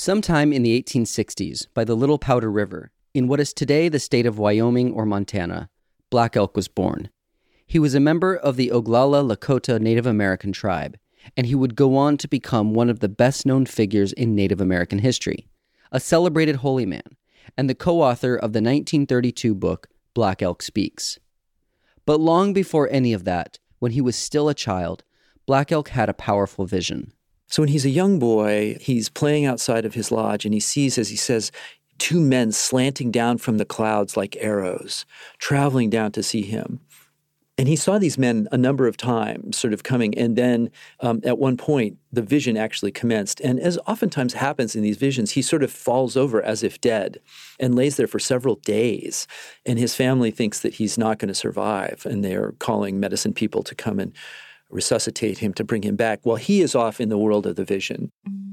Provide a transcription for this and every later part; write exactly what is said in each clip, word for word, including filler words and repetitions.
Sometime in the eighteen sixties, by the Little Powder River, in what is today the state of Wyoming or Montana, Black Elk was born. He was a member of the Oglala Lakota Native American tribe, and he would go on to become one of the best-known figures in Native American history, a celebrated holy man, and the co-author of the nineteen thirty-two book, Black Elk Speaks. But long before any of that, when he was still a child, Black Elk had a powerful vision. So when he's a young boy, he's playing outside of his lodge, and he sees, as he says, two men slanting down from the clouds like arrows, traveling down to see him. And he saw these men a number of times sort of coming, and then um, at one point, the vision actually commenced. And as oftentimes happens in these visions, he sort of falls over as if dead and lays there for several days. And his family thinks that he's not going to survive, and they're calling medicine people to come and resuscitate him to bring him back while he is off in the world of the vision.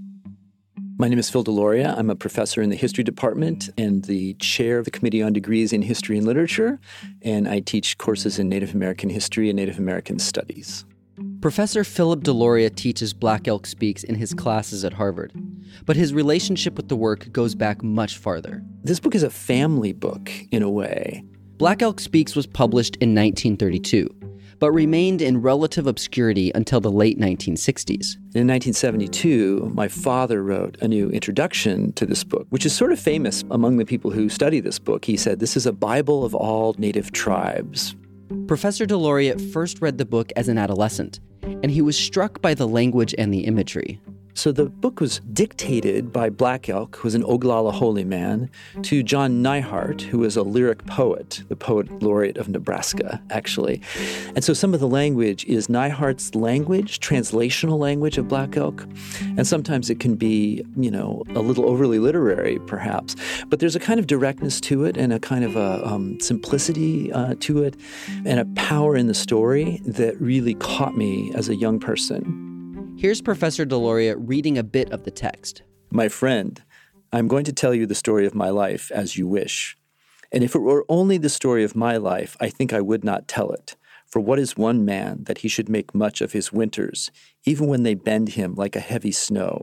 My name is Phil Deloria. I'm a professor in the history department and the chair of the Committee on Degrees in History and Literature, and I teach courses in Native American history and Native American studies. Professor Philip Deloria teaches Black Elk Speaks in his classes at Harvard, but his relationship with the work goes back much farther. This book is a family book, in a way. Black Elk Speaks was published in nineteen thirty-two, but remained in relative obscurity until the late nineteen sixties. In nineteen seventy-two, my father wrote a new introduction to this book, which is sort of famous among the people who study this book. He said, "This is a Bible of all Native tribes." Professor Deloria first read the book as an adolescent, and he was struck by the language and the imagery. So the book was dictated by Black Elk, who was an Oglala holy man, to John Neihardt, who was a lyric poet, the poet laureate of Nebraska, actually. And so some of the language is Neihardt's language, translational language of Black Elk. And sometimes it can be, you know, a little overly literary, perhaps. But there's a kind of directness to it and a kind of a um, simplicity uh, to it and a power in the story that really caught me as a young person. Here's Professor Deloria reading a bit of the text. "My friend, I'm going to tell you the story of my life as you wish. And if it were only the story of my life, I think I would not tell it. For what is one man that he should make much of his winters, even when they bend him like a heavy snow?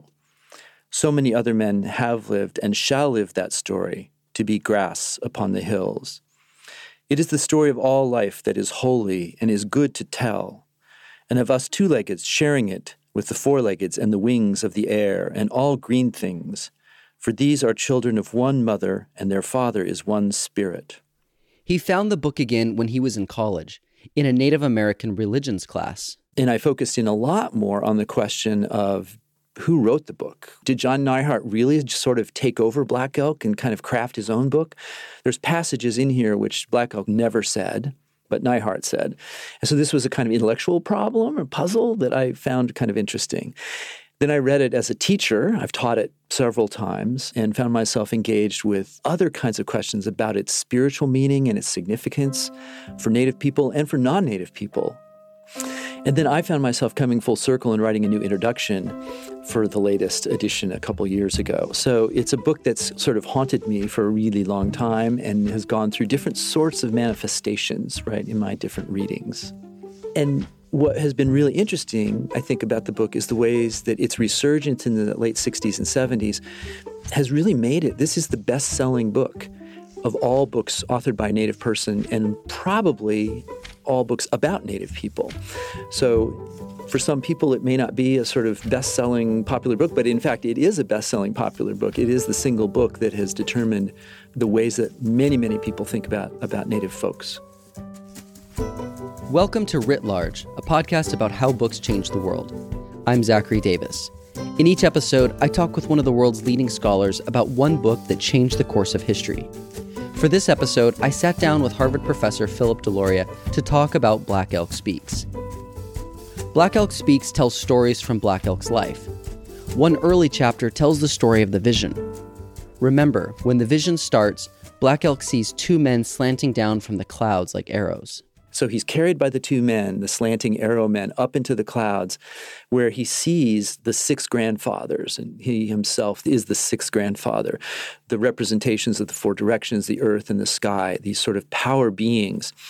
So many other men have lived and shall live that story, to be grass upon the hills. It is the story of all life that is holy and is good to tell, and of us two-leggeds sharing it with the four-leggeds and the wings of the air and all green things, for these are children of one mother, and their father is one spirit." He found the book again when he was in college, in a Native American religions class. And I focused in a lot more on the question of who wrote the book. Did John Neihardt really just sort of take over Black Elk and kind of craft his own book? There's passages in here which Black Elk never said, but Neihardt said. And so this was a kind of intellectual problem or puzzle that I found kind of interesting. Then I read it as a teacher. I've taught it several times and found myself engaged with other kinds of questions about its spiritual meaning and its significance for Native people and for non-Native people. And then I found myself coming full circle and writing a new introduction for the latest edition a couple years ago. So it's a book that's sort of haunted me for a really long time and has gone through different sorts of manifestations, right, in my different readings. And what has been really interesting, I think, about the book is the ways that its resurgence in the late sixties and seventies has really made it. This is the best-selling book of all books authored by a Native person and probably all books about Native people. So for some people, it may not be a sort of best-selling popular book, but in fact, it is a best-selling popular book. It is the single book that has determined the ways that many, many people think about, about Native folks. Welcome to Writ Large, a podcast about how books change the world. I'm Zachary Davis. In each episode, I talk with one of the world's leading scholars about one book that changed the course of history. For this episode, I sat down with Harvard professor Philip Deloria to talk about Black Elk Speaks. Black Elk Speaks tells stories from Black Elk's life. One early chapter tells the story of the vision. Remember, when the vision starts, Black Elk sees two men slanting down from the clouds like arrows. So he's carried by the two men, the slanting arrow men, up into the clouds where he sees the six grandfathers, and he himself is the sixth grandfather, the representations of the four directions, the earth and the sky, these sort of power beings.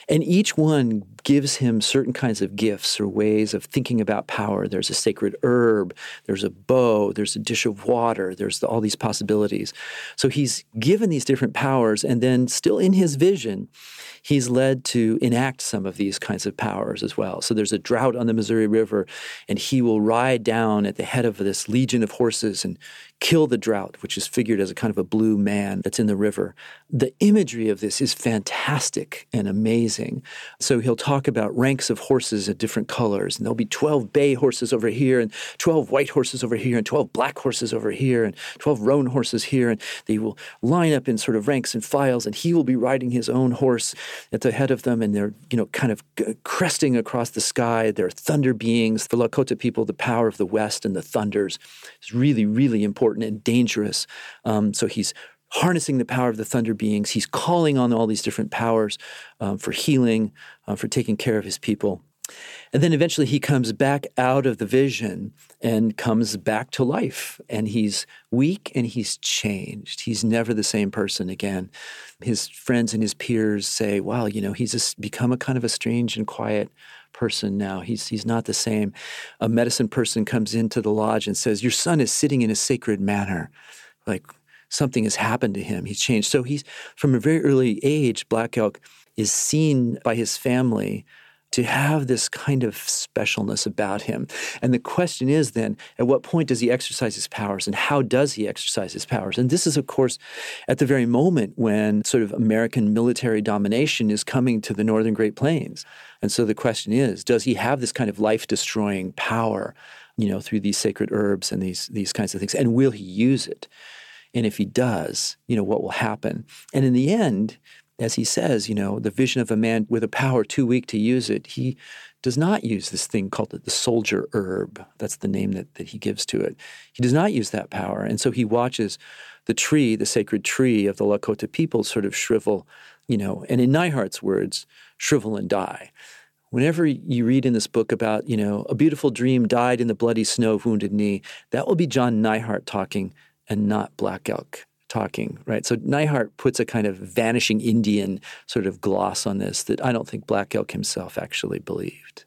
And each one gives him certain kinds of gifts or ways of thinking about power. There's a sacred herb, there's a bow, there's a dish of water, there's the, all these possibilities. So he's given these different powers, and then still in his vision, he's led to enact some of these kinds of powers as well. So there's a drought on the Missouri River, and he will ride down at the head of this legion of horses and kill the drought, which is figured as a kind of a blue man that's in the river. The imagery of this is fantastic and amazing. So he'll talk about ranks of horses of different colors, and there'll be twelve bay horses over here, and twelve white horses over here, and twelve black horses over here, and twelve roan horses here, and they will line up in sort of ranks and files, and he will be riding his own horse at the head of them, and they're, you know, kind of cresting across the sky. They're thunder beings. For Lakota people, the power of the West and the thunders is really, really important and dangerous. Um, so he's harnessing the power of the thunder beings. He's calling on all these different powers um, for healing, uh, for taking care of his people. And then eventually he comes back out of the vision and comes back to life. And he's weak and he's changed. He's never the same person again. His friends and his peers say, wow, you know, he's a, become a kind of a strange and quiet person now. He's he's not the same. A medicine person comes into the lodge and says, your son is sitting in a sacred manner. Like something has happened to him. He's changed. So he's, from a very early age, Black Elk is seen by his family to have this kind of specialness about him. And the question is then, at what point does he exercise his powers, and how does he exercise his powers? And this is, of course, at the very moment when sort of American military domination is coming to the Northern Great Plains. And so the question is, does he have this kind of life-destroying power, you know, through these sacred herbs and these, these kinds of things? And will he use it? And if he does, you know, what will happen? And in the end, as he says, you know, the vision of a man with a power too weak to use it, he does not use this thing called the soldier herb. That's the name that, that he gives to it. He does not use that power. And so he watches the tree, the sacred tree of the Lakota people, sort of shrivel, you know, and in Neihart's words, shrivel and die. Whenever you read in this book about, you know, a beautiful dream died in the bloody snow of Wounded Knee, that will be John Neihart talking and not Black Elk talking, right? So Neihart puts a kind of vanishing Indian sort of gloss on this that I don't think Black Elk himself actually believed.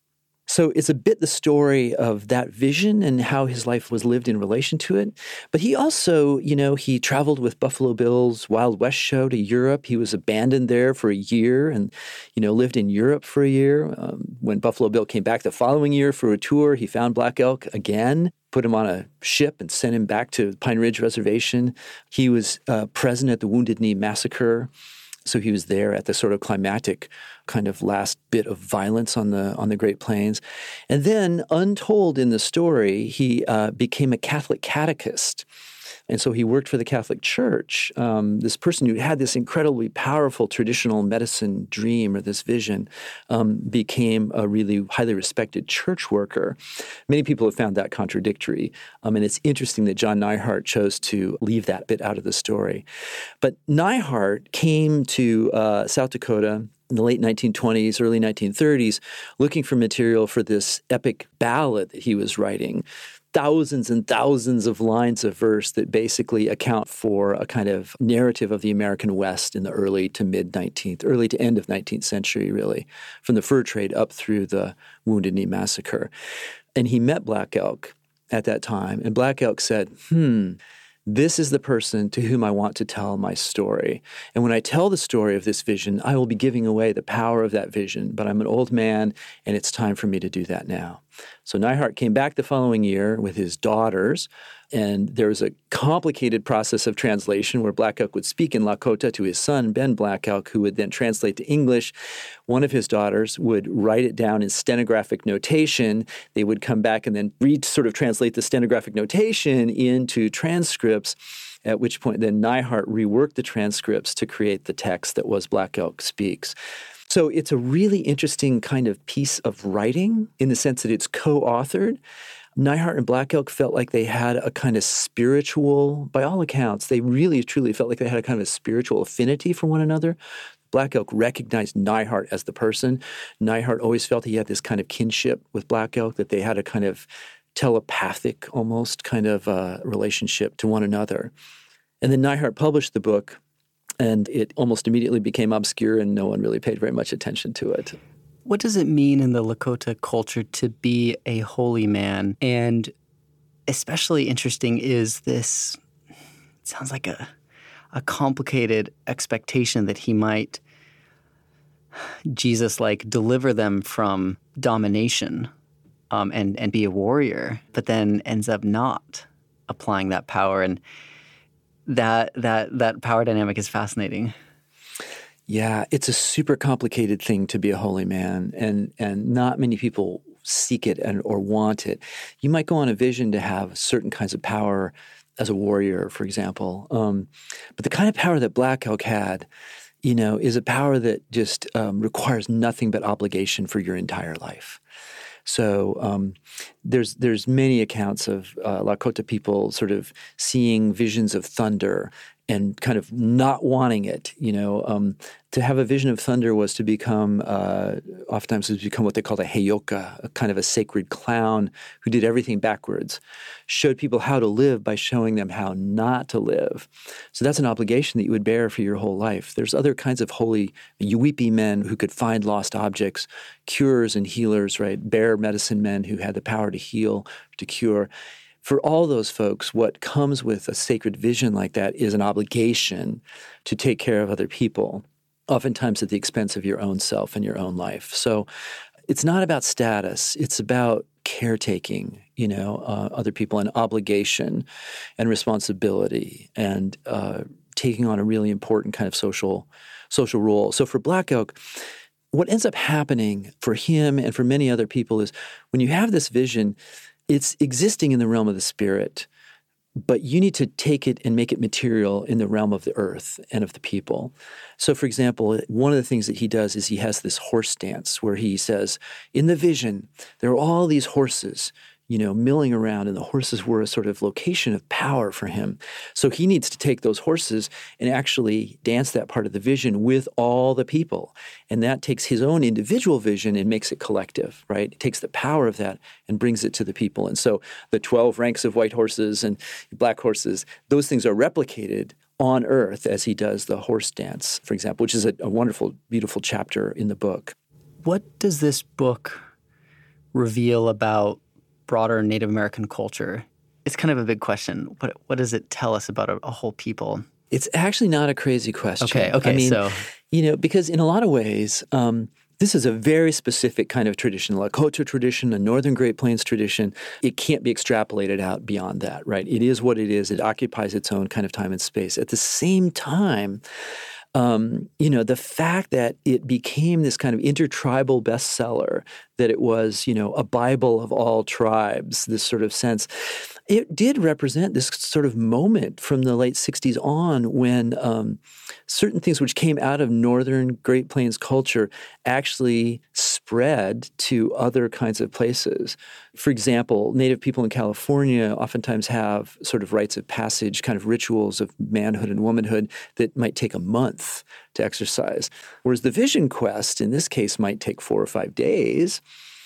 So it's a bit the story of that vision and how his life was lived in relation to it. But he also, you know, he traveled with Buffalo Bill's Wild West show to Europe. He was abandoned there for a year and, you know, lived in Europe for a year. Um, when Buffalo Bill came back the following year for a tour, he found Black Elk again, put him on a ship and sent him back to Pine Ridge Reservation. He was uh, present at the Wounded Knee Massacre. So he was there at the sort of climactic kind of last bit of violence on the on the Great Plains. And then, untold in the story, he uh, became a Catholic catechist. And so he worked for the Catholic Church. Um, this person who had this incredibly powerful traditional medicine dream or this vision um, became a really highly respected church worker. Many people have found that contradictory. Um, and it's interesting that John Neihart chose to leave that bit out of the story. But Neihart came to uh, South Dakota in the late nineteen twenties, early nineteen thirties, looking for material for this epic ballad that he was writing. Thousands and thousands of lines of verse that basically account for a kind of narrative of the American West in the early to mid-nineteenth, early to end of nineteenth century, really, from the fur trade up through the Wounded Knee Massacre. And he met Black Elk at that time, and Black Elk said, hmm, this is the person to whom I want to tell my story. And when I tell the story of this vision, I will be giving away the power of that vision, but I'm an old man, and it's time for me to do that now. So Neihart came back the following year with his daughters, and there was a complicated process of translation where Black Elk would speak in Lakota to his son, Ben Black Elk, who would then translate to English. One of his daughters would write it down in stenographic notation. They would come back and then read, sort of translate the stenographic notation into transcripts, at which point then Neihart reworked the transcripts to create the text that was Black Elk Speaks. So it's a really interesting kind of piece of writing in the sense that it's co-authored. Neihart and Black Elk felt like they had a kind of spiritual, by all accounts, they really truly felt like they had a kind of a spiritual affinity for one another. Black Elk recognized Neihart as the person. Neihart always felt he had this kind of kinship with Black Elk, that they had a kind of telepathic almost kind of uh, relationship to one another. And then Neihart published the book And it almost immediately became obscure and no one really paid very much attention to it. What does it mean in the Lakota culture to be a holy man? And especially interesting is this, it sounds like a, a complicated expectation that he might, Jesus, like deliver them from domination um, and, and be a warrior, but then ends up not applying that power. And that that that power dynamic is fascinating. Yeah, it's a super complicated thing to be a holy man, and and not many people seek it and or want it. You might go on a vision to have certain kinds of power as a warrior, for example. Um, but the kind of power that Black Elk had, you know, is a power that just um, requires nothing but obligation for your entire life. So um, there's there's many accounts of uh, Lakota people sort of seeing visions of thunder and kind of not wanting it. You know, um, to have a vision of thunder was to become, uh, oftentimes was become what they called a heyoka, a kind of a sacred clown who did everything backwards, showed people how to live by showing them how not to live. So that's an obligation that you would bear for your whole life. There's other kinds of holy Yuwipi men who could find lost objects, curers and healers, right? Bear medicine men who had the power to heal, to cure. For all those folks, what comes with a sacred vision like that is an obligation to take care of other people, oftentimes at the expense of your own self and your own life. So it's not about status. It's about caretaking, you know, uh, other people, and obligation and responsibility, and uh, taking on a really important kind of social social role. So for Black Elk, what ends up happening for him and for many other people is when you have this vision, it's existing in the realm of the spirit, but you need to take it and make it material in the realm of the earth and of the people. So, for example, one of the things that he does is he has this horse dance where he says, in the vision, there are all these horses, you know, milling around, and the horses were a sort of location of power for him. So he needs to take those horses and actually dance that part of the vision with all the people. And that takes his own individual vision and makes it collective, right? It takes the power of that and brings it to the people. And so the twelve ranks of white horses and black horses, those things are replicated on earth as he does the horse dance, for example, which is a, a wonderful, beautiful chapter in the book. What does this book reveal about broader Native American culture? It's kind of a big question. What what does it tell us about a, a whole people? It's actually not a crazy question. Okay, okay, I mean, so... you know, because in a lot of ways, um, this is a very specific kind of tradition, Lakota tradition, a Northern Great Plains tradition. It can't be extrapolated out beyond that, right? It is what it is. It occupies its own kind of time and space. At the same time, Um, you know, the fact that it became this kind of intertribal bestseller, that it was, you know, a Bible of all tribes, this sort of sense, it did represent this sort of moment from the late sixties on when um, certain things which came out of Northern Great Plains culture actually spread to other kinds of places. For example, Native people in California oftentimes have sort of rites of passage, kind of rituals of manhood and womanhood that might take a month to exercise. Whereas the Vision Quest, in this case, might take four or five days.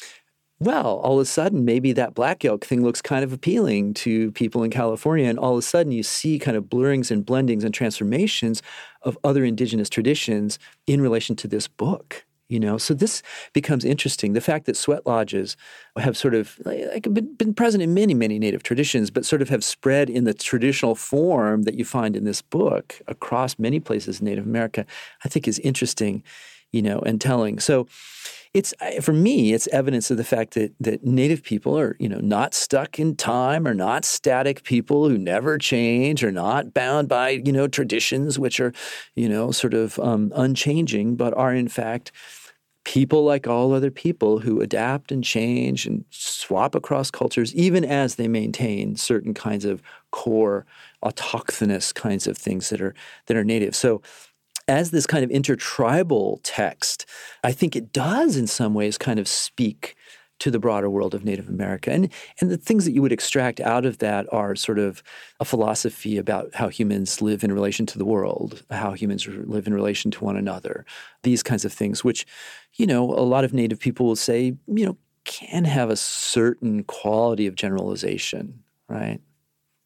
Well, all of a sudden, maybe that Black Elk thing looks kind of appealing to people in California, and all of a sudden you see kind of blurrings and blendings and transformations of other indigenous traditions in relation to this book. You know, so this becomes interesting. The fact that sweat lodges have sort of like been, been present in many, many Native traditions, but sort of have spread in the traditional form that you find in this book across many places in Native America, I think is interesting, you know, and telling. So it's, for me, it's evidence of the fact that that Native people are, you know, not stuck in time, or not static people who never change, or not bound by, you know, traditions which are, you know, sort of um, unchanging, but are in fact people like all other people who adapt and change and swap across cultures, even as they maintain certain kinds of core autochthonous kinds of things that are that are native. So as this kind of intertribal text, I think it does in some ways kind of speak to the broader world of Native America. And and the things that you would extract out of that are sort of a philosophy about how humans live in relation to the world, how humans live in relation to one another, these kinds of things, which, you know, a lot of Native people will say, you know, can have a certain quality of generalization, right?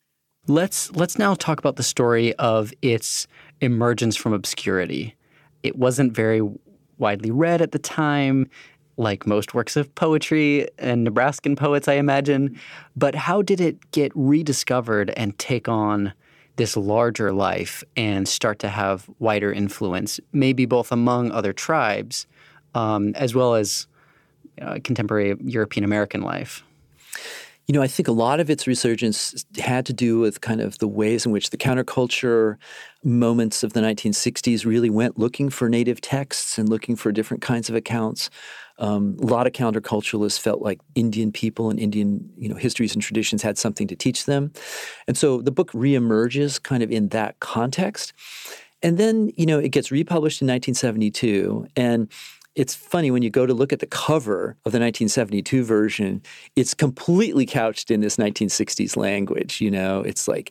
Let's let's now talk about the story of its emergence from obscurity. It wasn't very widely read at the time, like most works of poetry and Nebraskan poets, I imagine. But how did it get rediscovered and take on this larger life and start to have wider influence, maybe both among other tribes um, as well as uh, contemporary European American life? You know, I think a lot of its resurgence had to do with kind of the ways in which the counterculture moments of the nineteen sixties really went looking for native texts and looking for different kinds of accounts. Um, a lot of counterculturalists felt like Indian people and Indian, you know, histories and traditions had something to teach them. And so the book reemerges kind of in that context. And then, you know, it gets republished in nineteen seventy-two, and it's funny, when you go to look at the cover of the nineteen seventy-two version, it's completely couched in this nineteen sixties language, you know. It's like,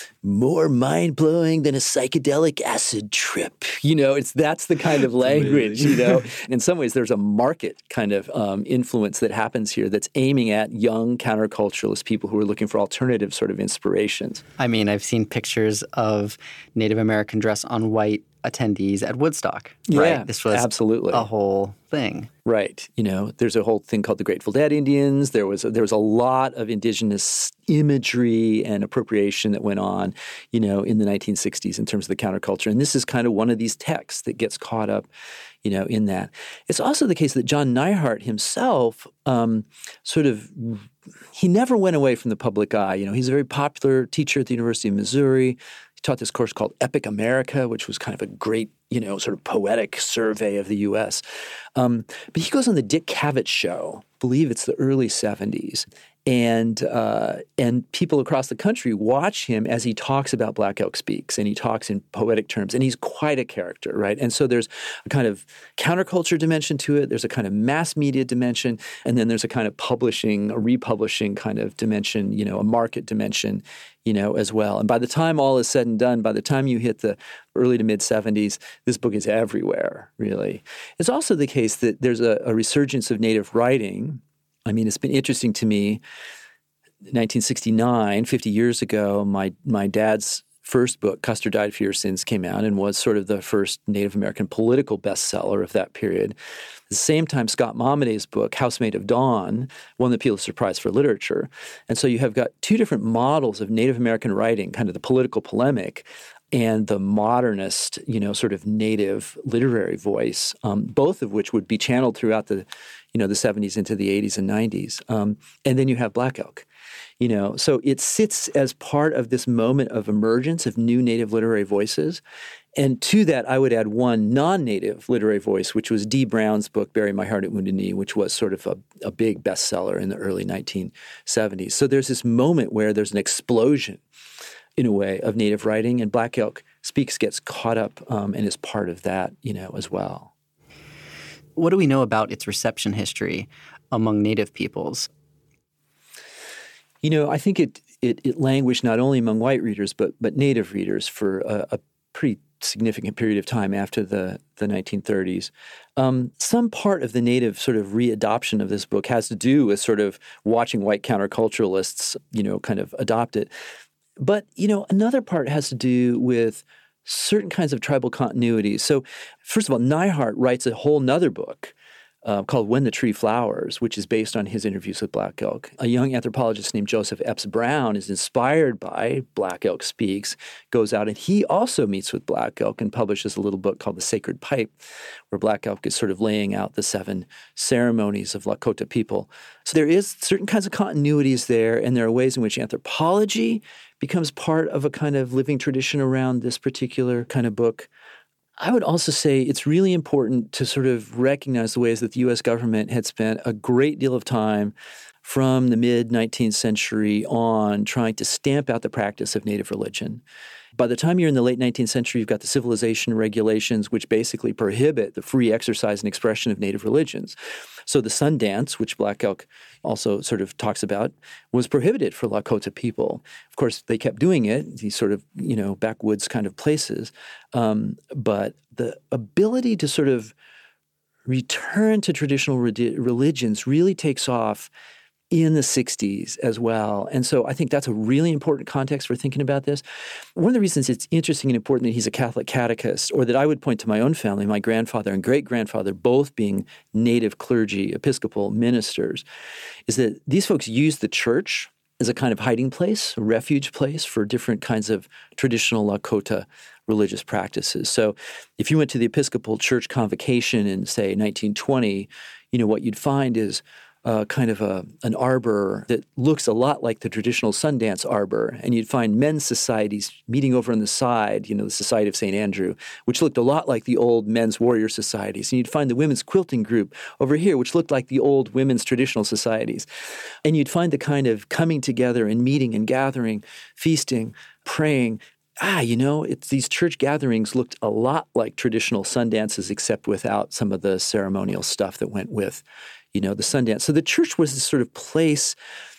more mind-blowing than a psychedelic acid trip. You know, it's that's the kind of language, you know. In some ways, there's a market kind of um, influence that happens here that's aiming at young counterculturalist people who are looking for alternative sort of inspirations. I mean, I've seen pictures of Native American dress on white attendees at Woodstock, right? Yeah, this was absolutely a whole thing. Right. You know, there's a whole thing called the Grateful Dead Indians. There was a, there was a lot of indigenous imagery and appropriation that went on, you know, in the nineteen sixties in terms of the counterculture. And this is kind of one of these texts that gets caught up, you know, in that. It's also the case that John Neihardt himself um, sort of he never went away from the public eye. You know, he's a very popular teacher at the University of Missouri. He taught this course called Epic America, which was kind of a great, you know, sort of poetic survey of the U S. Um, but he goes on the Dick Cavett show, I believe it's the early seventies, and uh, and people across the country watch him as he talks about Black Elk Speaks, and he talks in poetic terms, and he's quite a character, right? And so there's a kind of counterculture dimension to it, there's a kind of mass media dimension, and then there's a kind of publishing, a republishing kind of dimension, you know, a market dimension, you know, as well. And by the time all is said and done, by the time you hit the early to mid-seventies, this book is everywhere, really. It's also the case that there's a, a resurgence of native writing. I mean, it's been interesting to me. nineteen sixty-nine, fifty years ago, my my dad's first book, Custer Died for Your Sins, came out and was sort of the first Native American political bestseller of that period. At the same time, Scott Momaday's book, Housemaid of Dawn, won the Pulitzer Prize for Literature. And so you have got two different models of Native American writing, kind of the political polemic and the modernist, you know, sort of native literary voice, um, both of which would be channeled throughout the, you know, the seventies into the eighties and nineties. Um, and then you have Black Elk, you know. So it sits as part of this moment of emergence of new native literary voices. And to that, I would add one non-native literary voice, which was Dee Brown's book, Bury My Heart at Wounded Knee, which was sort of a, a big bestseller in the early nineteen seventies. So there's this moment where there's an explosion, in a way, of native writing, and Black Elk Speaks gets caught up um, and is part of that, you know, as well. What do we know about its reception history among Native peoples? You know, I think it it, it languished not only among white readers, but but Native readers for a, a pretty significant period of time after the, the nineteen thirties. Um, some part of the Native sort of readoption of this book has to do with sort of watching white counterculturalists, you know, kind of adopt it. But, you know, another part has to do with certain kinds of tribal continuities. So, first of all, Neihardt writes a whole nother book uh, called When the Tree Flowers, which is based on his interviews with Black Elk. A young anthropologist named Joseph Epps Brown is inspired by Black Elk Speaks, goes out, and he also meets with Black Elk and publishes a little book called The Sacred Pipe, where Black Elk is sort of laying out the seven ceremonies of Lakota people. So there is certain kinds of continuities there, and there are ways in which anthropology becomes part of a kind of living tradition around this particular kind of book. I would also say it's really important to sort of recognize the ways that the U S government had spent a great deal of time from the mid-nineteenth century on trying to stamp out the practice of Native religion. By the time you're in the late nineteenth century, you've got the civilization regulations, which basically prohibit the free exercise and expression of Native religions. So the sun dance, which Black Elk also sort of talks about, was prohibited for Lakota people. Of course, they kept doing it, these sort of, you know, backwoods kind of places. Um, but the ability to sort of return to traditional re- religions really takes off in the sixties as well. And so I think that's a really important context for thinking about this. One of the reasons it's interesting and important that he's a Catholic catechist, or that I would point to my own family, my grandfather and great-grandfather both being native clergy, Episcopal ministers, is that these folks used the church as a kind of hiding place, a refuge place for different kinds of traditional Lakota religious practices. So if you went to the Episcopal Church convocation in, say, nineteen twenty, you know, what you'd find is Uh, kind of a, an arbor that looks a lot like the traditional Sundance arbor. And you'd find men's societies meeting over on the side, you know, the Society of Saint Andrew, which looked a lot like the old men's warrior societies. And you'd find the women's quilting group over here, which looked like the old women's traditional societies. And you'd find the kind of coming together and meeting and gathering, feasting, praying. Ah, you know, it's, these church gatherings looked a lot like traditional Sundances, except without some of the ceremonial stuff that went with, you know, the Sundance. So the church was this sort of place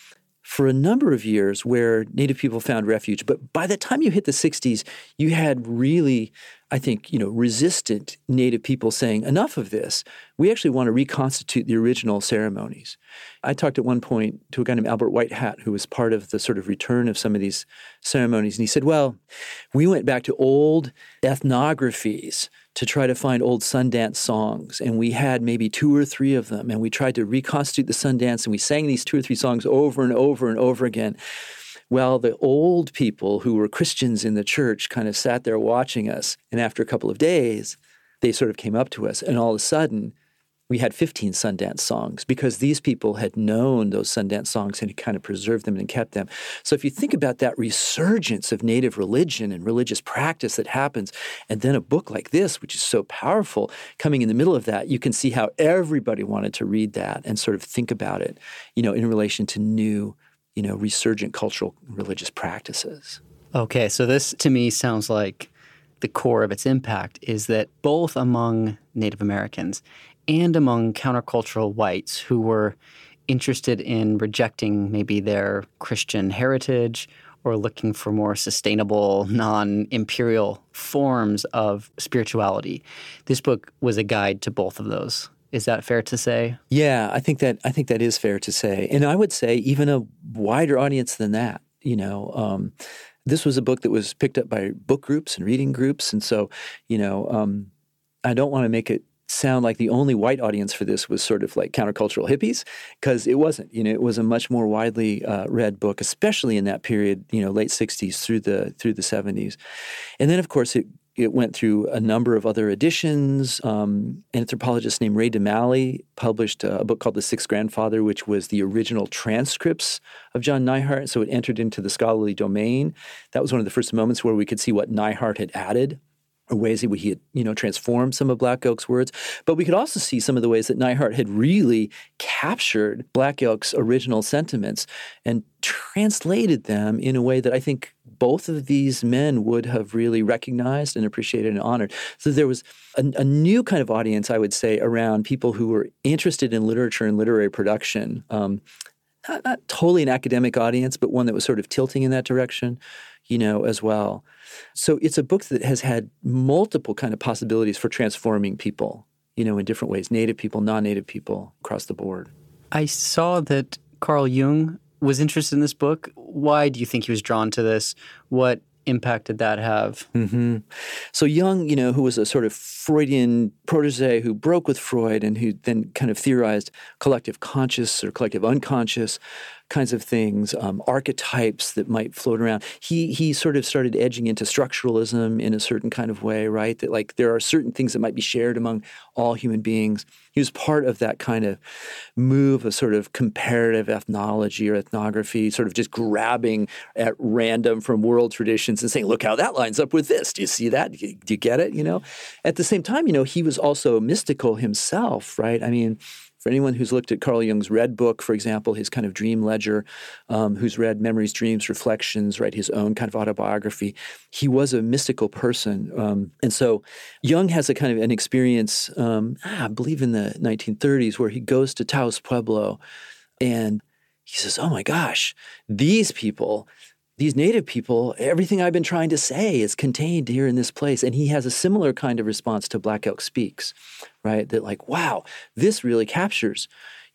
for a number of years where Native people found refuge. But by the time you hit the sixties, you had really, I think, you know, resistant Native people saying, enough of this. We actually want to reconstitute the original ceremonies. I talked at one point to a guy named Albert Whitehat, who was part of the sort of return of some of these ceremonies. And he said, well, we went back to old ethnographies to try to find old Sundance songs. And we had maybe two or three of them. And we tried to reconstitute the Sundance. And we sang these two or three songs over and over and over again. Well, the old people who were Christians in the church kind of sat there watching us. And after a couple of days, they sort of came up to us. And all of a sudden, we had fifteen Sundance songs because these people had known those Sundance songs and had kind of preserved them and kept them. So if you think about that resurgence of Native religion and religious practice that happens, and then a book like this, which is so powerful, coming in the middle of that, you can see how everybody wanted to read that and sort of think about it, you know, in relation to new, you know, resurgent cultural religious practices. Okay, so this to me sounds like the core of its impact is that both among Native Americans and among countercultural whites who were interested in rejecting maybe their Christian heritage or looking for more sustainable, non-imperial forms of spirituality, this book was a guide to both of those. Is that fair to say? Yeah, I think that I think that is fair to say. And I would say even a wider audience than that. You know, um, this was a book that was picked up by book groups and reading groups. And so, you know, um, I don't want to make it sound like the only white audience for this was sort of like countercultural hippies, because it wasn't. You know, it was a much more widely uh, read book, especially in that period, you know, late sixties through the through the seventies. And then, of course, it It went through a number of other editions. Um, an anthropologist named Ray DeMalley published a book called The Sixth Grandfather, which was the original transcripts of John Neihardt. So it entered into the scholarly domain. That was one of the first moments where we could see what Neihardt had added, or ways that he had, you know, transformed some of Black Elk's words. But we could also see some of the ways that Neihardt had really captured Black Elk's original sentiments and translated them in a way that I think both of these men would have really recognized and appreciated and honored. So there was a, a new kind of audience, I would say, around people who were interested in literature and literary production. Um, not, not totally an academic audience, but one that was sort of tilting in that direction, you know, as well. So it's a book that has had multiple kind of possibilities for transforming people, you know, in different ways, Native people, non-Native people across the board. I saw that Carl Jung was interested in this book. Why do you think he was drawn to this? What impact did that have? Mm-hmm. So Jung, you know, who was a sort of Freudian protege who broke with Freud and who then kind of theorized collective conscious or collective unconscious kinds of things, um, archetypes that might float around. He he sort of started edging into structuralism in a certain kind of way, right? That like there are certain things that might be shared among all human beings. He was part of that kind of move of sort of comparative ethnology or ethnography, sort of just grabbing at random from world traditions and saying, look how that lines up with this. Do you see that? Do you, do you get it? You know, at the same time, you know, he was also mystical himself, right? I mean, for anyone who's looked at Carl Jung's Red Book, for example, his kind of dream ledger, um, who's read Memories, Dreams, Reflections, right, his own kind of autobiography, he was a mystical person. Um, and so Jung has a kind of an experience, um, I believe in the nineteen thirties, where he goes to Taos Pueblo and he says, oh my gosh, these people, these Native people, everything I've been trying to say is contained here in this place. And he has a similar kind of response to Black Elk Speaks, right? That like, wow, this really captures,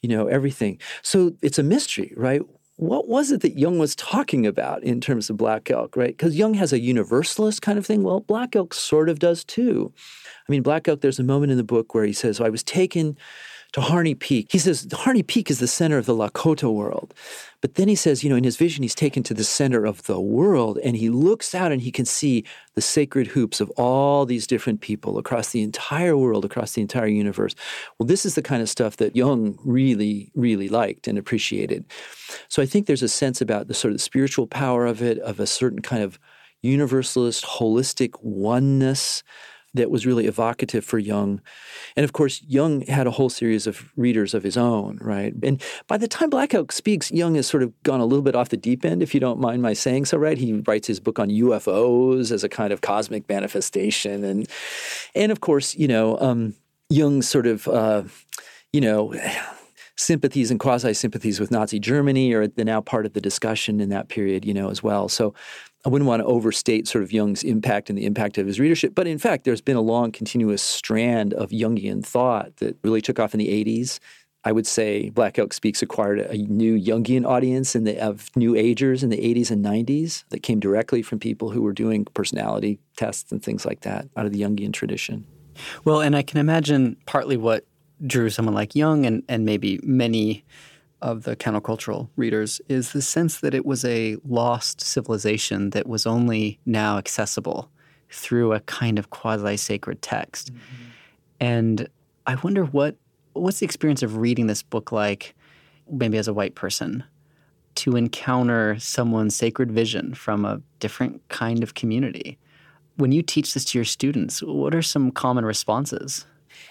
you know, everything. So it's a mystery, right? What was it that Jung was talking about in terms of Black Elk, right? Because Jung has a universalist kind of thing. Well, Black Elk sort of does too. I mean, Black Elk, there's a moment in the book where he says, I was taken to Harney Peak. He says, Harney Peak is the center of the Lakota world. But then he says, you know, in his vision, he's taken to the center of the world, and he looks out and he can see the sacred hoops of all these different people across the entire world, across the entire universe. Well, this is the kind of stuff that Jung really, really liked and appreciated. So I think there's a sense about the sort of spiritual power of it, of a certain kind of universalist, holistic oneness that was really evocative for Jung. And of course, Jung had a whole series of readers of his own, right? And by the time Black Elk speaks, Jung has sort of gone a little bit off the deep end, if you don't mind my saying so, right? He writes his book on U F Os as a kind of cosmic manifestation. And, and of course, you know, um, Jung's sort of, uh, you know, sympathies and quasi-sympathies with Nazi Germany are now part of the discussion in that period, you know, as well. So I wouldn't want to overstate sort of Jung's impact and the impact of his readership. But in fact, there's been a long, continuous strand of Jungian thought that really took off in the eighties. I would say Black Elk Speaks acquired a new Jungian audience in the, of new agers in the eighties and nineties that came directly from people who were doing personality tests and things like that out of the Jungian tradition. Well, and I can imagine partly what drew someone like Jung and, and maybe many of the countercultural readers is the sense that it was a lost civilization that was only now accessible through a kind of quasi-sacred text. Mm-hmm. And I wonder what what's the experience of reading this book like, maybe as a white person, to encounter someone's sacred vision from a different kind of community. When you teach this to your students, what are some common responses?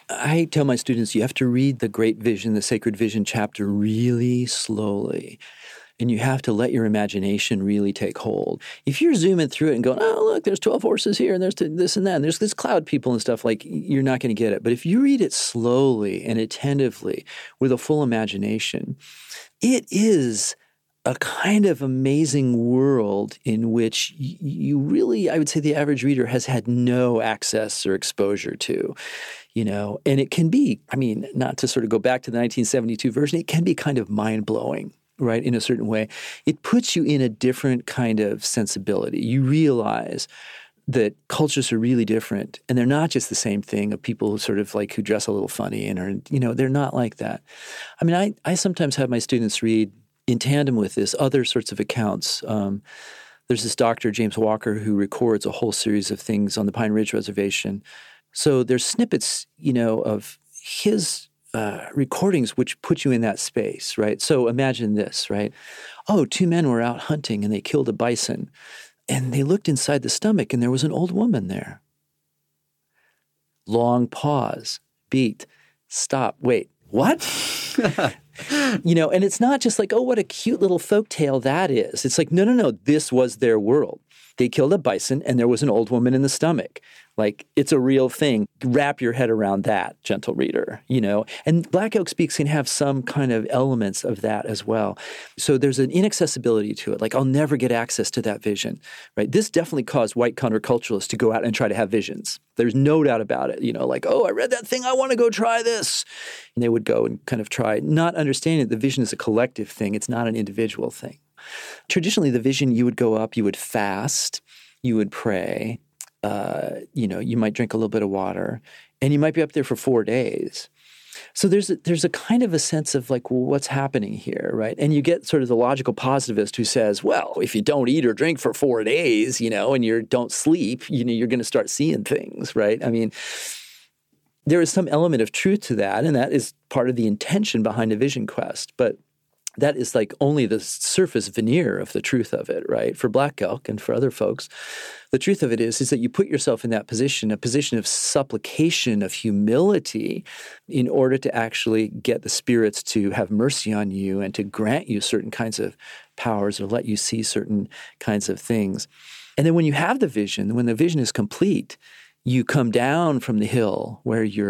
I tell my students, you have to read the Great Vision, the Sacred Vision chapter really slowly. And you have to let your imagination really take hold. If you're zooming through it and going, oh, look, there's twelve horses here, and there's this and that, and there's this cloud people and stuff, like, you're not going to get it. But if you read it slowly and attentively with a full imagination, it is a kind of amazing world in which you really, I would say the average reader has had no access or exposure to. You know, and it can be, I mean, not to sort of go back to the nineteen seventy-two version, it can be kind of mind-blowing, right, in a certain way. It puts you in a different kind of sensibility. You realize that cultures are really different, and they're not just the same thing of people who sort of like who dress a little funny and are, you know, they're not like that. I mean, I, I sometimes have my students read in tandem with this other sorts of accounts. Um, there's this doctor, James Walker, who records a whole series of things on the Pine Ridge Reservation. So there's snippets, you know, of his uh, recordings which put you in that space, right? So imagine this, right? Oh, two men were out hunting and they killed a bison. And they looked inside the stomach and there was an old woman there. Long pause, beat, stop, wait, what? You know, and it's not just like, oh, what a cute little folk tale that is. It's like, no, no, no, this was their world. They killed a bison and there was an old woman in the stomach. Like, it's a real thing. Wrap your head around that, gentle reader, you know. And Black Elk Speaks can have some kind of elements of that as well. So there's an inaccessibility to it. Like, I'll never get access to that vision, right? This definitely caused white counterculturalists to go out and try to have visions. There's no doubt about it. You know, like, oh, I read that thing. I want to go try this. And they would go and kind of try, not understanding that the vision is a collective thing. It's not an individual thing. Traditionally, the vision, you would go up, you would fast, you would pray. Uh, you know, you might drink a little bit of water, and you might be up there for four days. So there's a, there's a kind of a sense of like, well, what's happening here, right? And you get sort of the logical positivist who says, well, if you don't eat or drink for four days, you know, and you don't sleep, you know, you're going to start seeing things, right? I mean, there is some element of truth to that, and that is part of the intention behind a vision quest, but that is like only the surface veneer of the truth of it, right? For Black Elk and for other folks, the truth of it is, is that you put yourself in that position, a position of supplication, of humility, in order to actually get the spirits to have mercy on you and to grant you certain kinds of powers or let you see certain kinds of things. And then when you have the vision, when the vision is complete, you come down from the hill where you're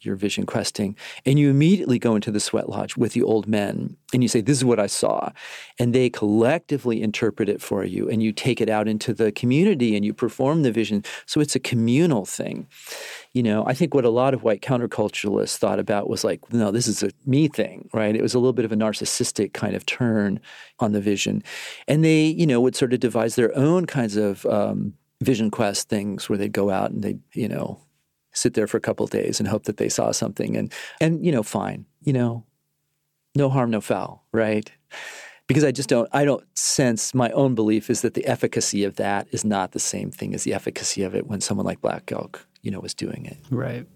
you're vision questing, and you immediately go into the sweat lodge with the old men and you say, this is what I saw. And they collectively interpret it for you, and you take it out into the community and you perform the vision. So it's a communal thing. You know, I think what a lot of white counterculturalists thought about was like, no, this is a me thing, right? It was a little bit of a narcissistic kind of turn on the vision. And they, you know, would sort of devise their own kinds of um, vision quest things where they'd go out and they'd, you know, sit there for a couple of days and hope that they saw something. And, and you know, fine, you know, no harm, no foul, right? Because I just don't, I don't sense, my own belief is that the efficacy of that is not the same thing as the efficacy of it when someone like Black Elk, you know, was doing it. Right.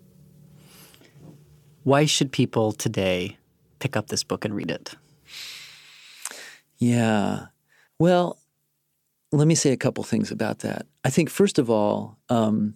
Why should people today pick up this book and read it? Yeah. Well, let me say a couple things about that. I think, first of all, um,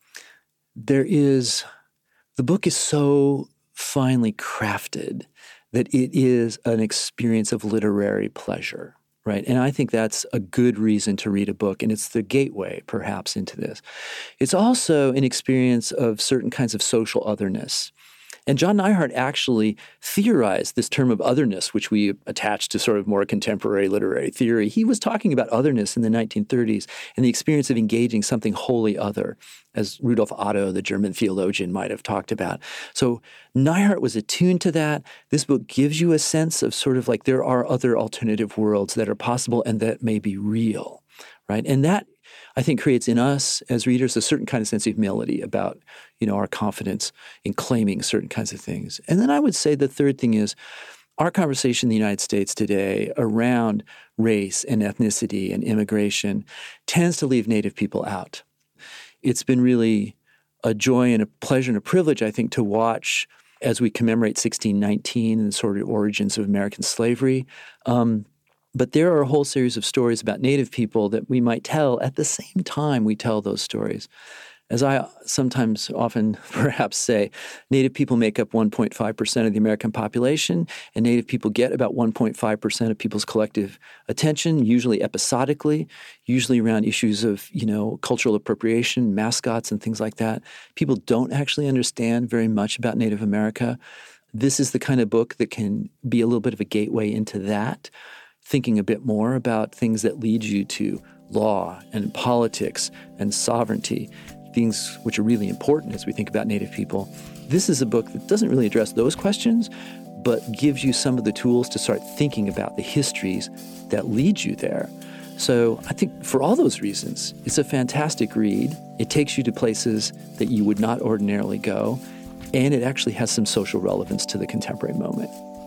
there is, the book is so finely crafted that it is an experience of literary pleasure, right? And I think that's a good reason to read a book, and it's the gateway, perhaps, into this. It's also an experience of certain kinds of social otherness. And John Neihardt actually theorized this term of otherness, which we attach to sort of more contemporary literary theory. He was talking about otherness in the nineteen thirties and the experience of engaging something wholly other, as Rudolf Otto, the German theologian, might have talked about. So Neihardt was attuned to that. This book gives you a sense of sort of like there are other alternative worlds that are possible and that may be real, right? And that, I think, creates in us as readers a certain kind of sense of humility about, you know, our confidence in claiming certain kinds of things. And then I would say the third thing is our conversation in the United States today around race and ethnicity and immigration tends to leave Native people out. It's been really a joy and a pleasure and a privilege, I think, to watch as we commemorate sixteen nineteen and the sort of origins of American slavery. Um, But there are a whole series of stories about Native people that we might tell at the same time we tell those stories. As I sometimes often perhaps say, Native people make up one point five percent of the American population, and Native people get about one point five percent of people's collective attention, usually episodically, usually around issues of, you know, cultural appropriation, mascots, and things like that. People don't actually understand very much about Native America. This is the kind of book that can be a little bit of a gateway into that, thinking a bit more about things that lead you to law and politics and sovereignty, things which are really important as we think about Native people. This is a book that doesn't really address those questions, but gives you some of the tools to start thinking about the histories that lead you there. So I think for all those reasons, it's a fantastic read. It takes you to places that you would not ordinarily go, and it actually has some social relevance to the contemporary moment.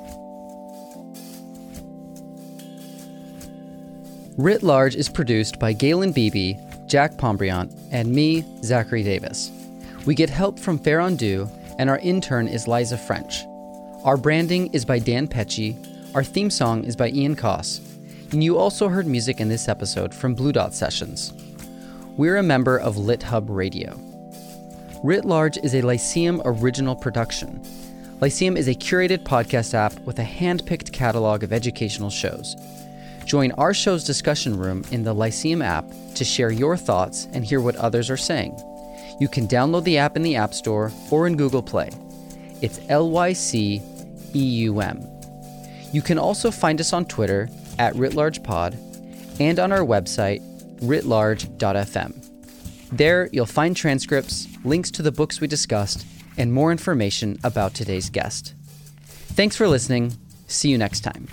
Writ Large is produced by Galen Beebe, Jack Pombriant, and me, Zachary Davis. We get help from Farron Dew, and our intern is Liza French. Our branding is by Dan Pecci. Our theme song is by Ian Koss. And you also heard music in this episode from Blue Dot Sessions. We're a member of LitHub Radio. Writ Large is a Lyceum original production. Lyceum is a curated podcast app with a hand-picked catalog of educational shows. Join our show's discussion room in the Lyceum app to share your thoughts and hear what others are saying. You can download the app in the App Store or in Google Play. It's L Y C E U M. You can also find us on Twitter at WritLargePod and on our website, writ large dot f m. There, you'll find transcripts, links to the books we discussed, and more information about today's guest. Thanks for listening. See you next time.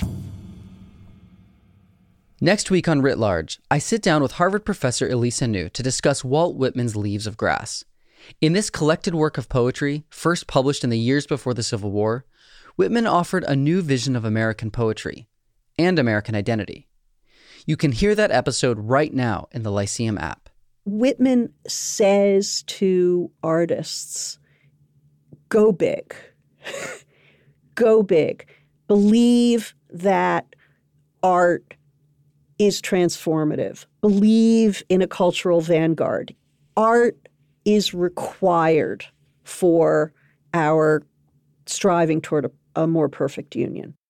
Next week on Writ Large, I sit down with Harvard professor Elise Anu to discuss Walt Whitman's Leaves of Grass. In this collected work of poetry, first published in the years before the Civil War, Whitman offered a new vision of American poetry and American identity. You can hear that episode right now in the Lyceum app. Whitman says to artists, go big. Go big. Believe that art is transformative. Believe in a cultural vanguard. Art is required for our striving toward a, a more perfect union.